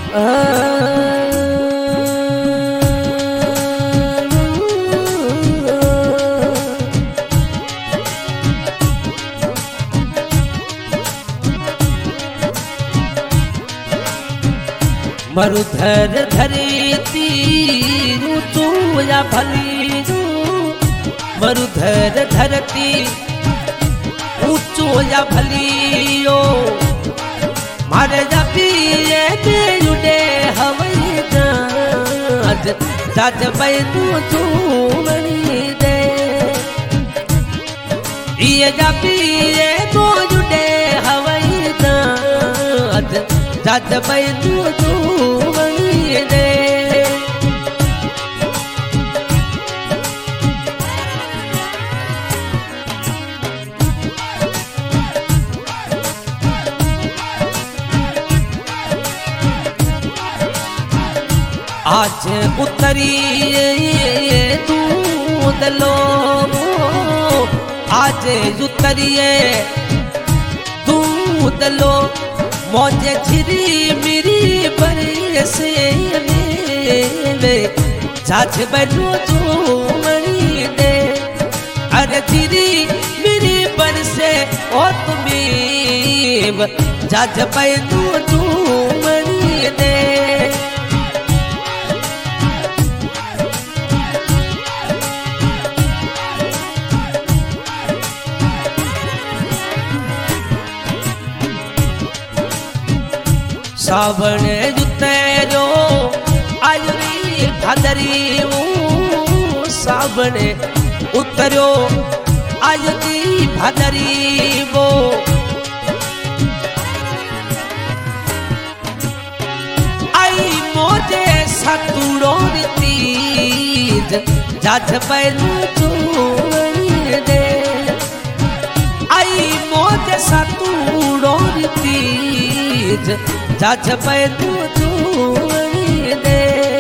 मरुधर धरती ऊंचो या भली मरुधर धरती ऊंचो या भलियो मारे जपिए बेयुडे हवई जाज जाज बैनु चूमणी दे ये जपिए बेयुडे हवई जाज जाज बैनु चूमणी दे आज उतरी दूध लो आज उतरिए दूध लो मौजे झिरी मिरी बरसे मेले जाज बनो चूमणी दे अरे झिरी मिरी बरसे ओ तुम्हें जाज बनो चूमणी दे सावण जुतेरो आयुरी भादरी सावण उतरो आयुरी भादरी वो आई मोजे सतुड़ो तीज जाज बैनु चूमणी दे आई मोजे सतुड़ो तीज जाज बैनु चूमणी दे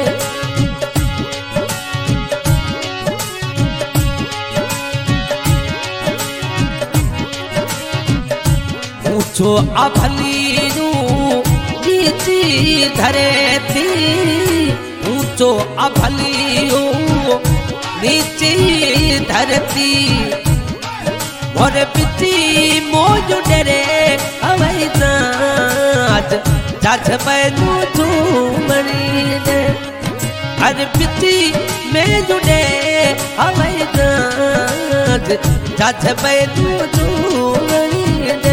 ऊंचो अभलियू नीची धरती ऊंचो अभलियू नीची धरती मोर पिती मोज डरे हवई जाज जाज बैनु चूमणी दे अरे पिती में जुड़े हवई जाज जाज बैनु चूमणी दे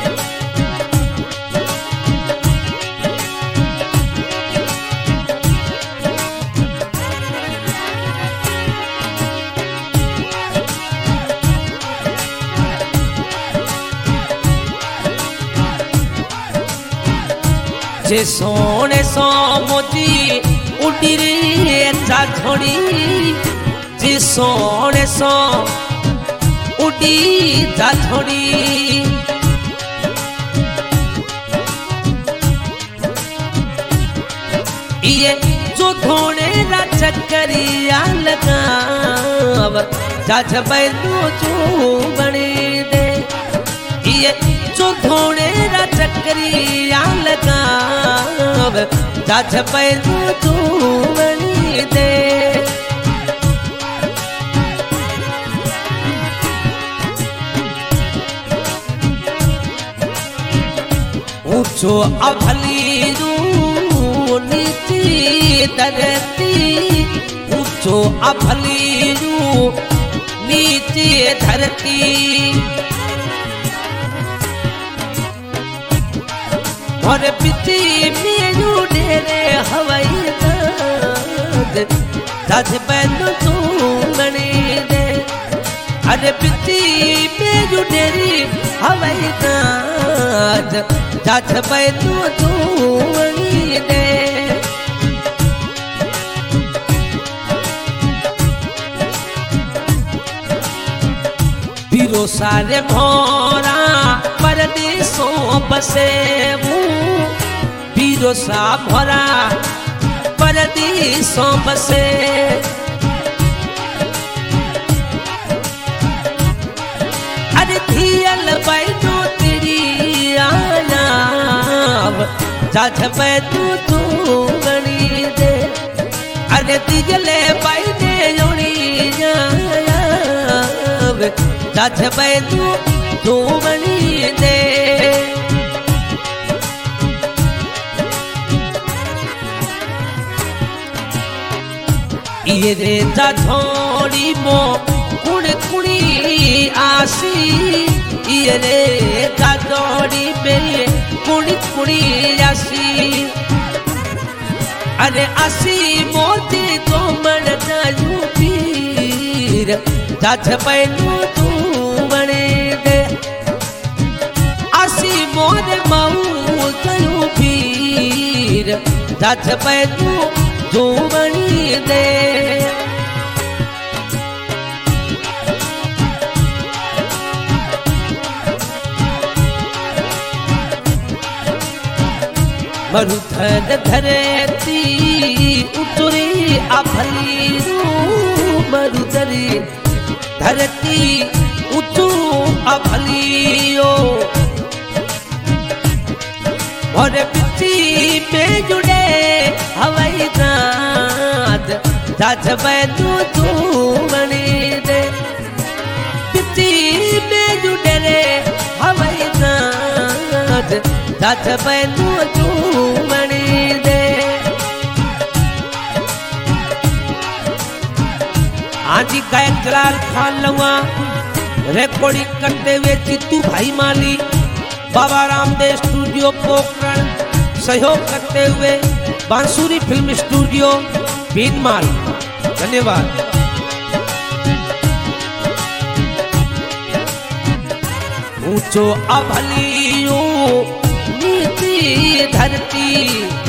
जे सोने सो मोती उड़ी रे छोड़ी जे सोने सो उड़ी छोड़ी ये जो धोने रा चक्करिया लगाव जाज बैनु चूमणी दे ये जो धोने रा चक्करिया लगाव जाज बैनु चूमणी दे ऊंचो अभलियू नीची धरती ऊंचो अभलियू नीची धरती और पिती मेरू डेरे हवाई जाज जाज बैनु चूमणी दे अरे पिती मेरू डेरी हवाई जाज जाज बैनु चूमणी दे बीरो सारे भोरा परदेसों बसे बीरो सा भरा परदेसों बसे अरे थियल बैनु तेरी आया जाज बैनु अरे तिजले बैने जोड़ी जावे जाछ बैनु धूमनी दे ये रे जा थोड़ी मो कुण कुणी आसी ये रे जा थोड़ी में कुणी कुणी आसी अरे आसी मोती तो मन जायू पीर जाछ पैनु तू बने दे आसी मोर माऊ जायू पीर जाछ पैनु तू बनी दे मरुधर धरती उतरी अभली मरुधरी धरती उतू अभलियो और पिछी में जुड़े हवाई नाद जाछ बैनु तू बने दे पिछी में जुड़े रे हवाई नाद जाछ बैनु तू बने दे आज गायक जलाल खान लवा रिकॉर्डिंग करते हुए चित्तू भाई माली बाबा रामदेव स्टूडियो पोखरण सहयोग करते हुए बांसुरी फिल्म स्टूडियो बीनमाल धन्यवाद। ऊंचो अभलियो नीति धरती